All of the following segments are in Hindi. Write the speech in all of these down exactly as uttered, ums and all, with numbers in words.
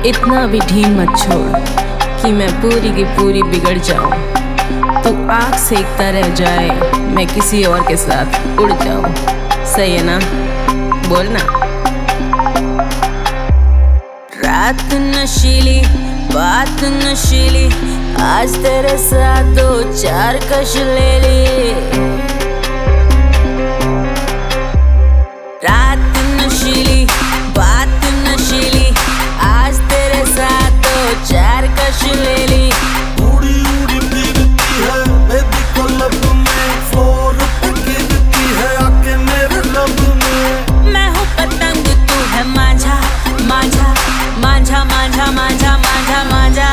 इतना भी ढील मत छोड़ कि मैं पूरी की पूरी बिगड़ जाऊं। तू आग सेकता रह जाए, मैं किसी और के साथ उड़ जाऊं। सही है ना? बोल ना। रात नशीली, बात नशीली, आज तेरे साथ दो चार कश ले ली। रात नशीली, बात नशीली, आज तेरे साथ दो चार कश ले ली। उड़ी उड़ी गिरती है बेबी को लब में, फ्लोर पे गिरती है आके मेरे लब में। मैं हूँ पतंग, तू है मांझा मांझा मांझा मांझा मांझा मांझा मांझा।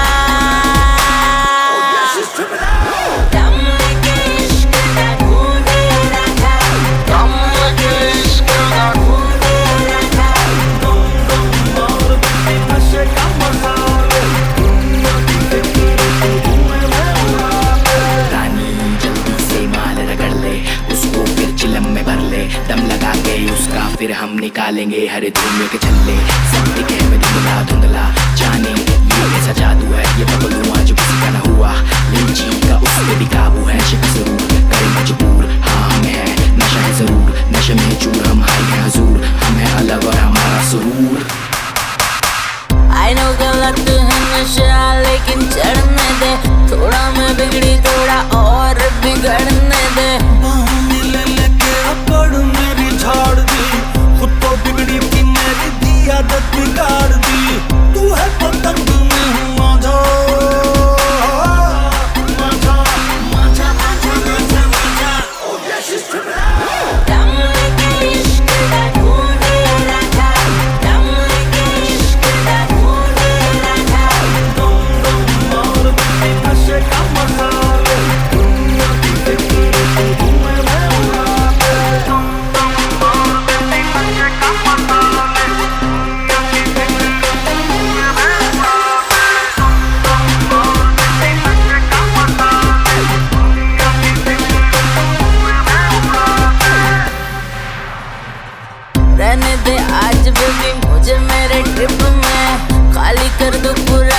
फिर हम निकालेंगे हर धुएं के छल्ले। सब दिखे में धुंधला धुंधला, जाने ये कैसा जादू है, ये बबलू आज किसी का न हुआ। लिंची का उस पे भी काबू है, शिक जरूर करे मजबूर। हाँ हमें है नशा है जरूर, नशे में चूर, हम हाई है हजूर, हम है अलग और हमारा सुरूर। I know गलत है नशा लेकिन चढ़ने दे, थोड़ा मैं बिगड़ी थोड़ा और बिगड़ने दे। ले लेके अकड़ मेरी झाड़ दी, खुद तो बिगड़ी थी मेरी दी आदत बिगाड़ दी। तू है पतंग मैं हूँ मांझा मांझा मांझा मांझा मांझा मांझा। Oh yeah, she's tripping out। दम लेके इश्क का ढूंढे राजा, दम लेके इश्क का ढूंढे राजा। दम दम मार बेबी नशे का मसाले, दुनिया की फिक्र तू धुएं में उड़ा दे। दम दम मार बेबी नशे का मसाले, दुनिया की फिक्र तू धुएं में उड़ा दे। दम दम मार बेबी नशे का मसाले, दुनिया की फिक्र तू धुएं में उड़ा दे। रहने दे आज बेबी मुझे मेरे ट्रिप में, खाली कर दो पूरा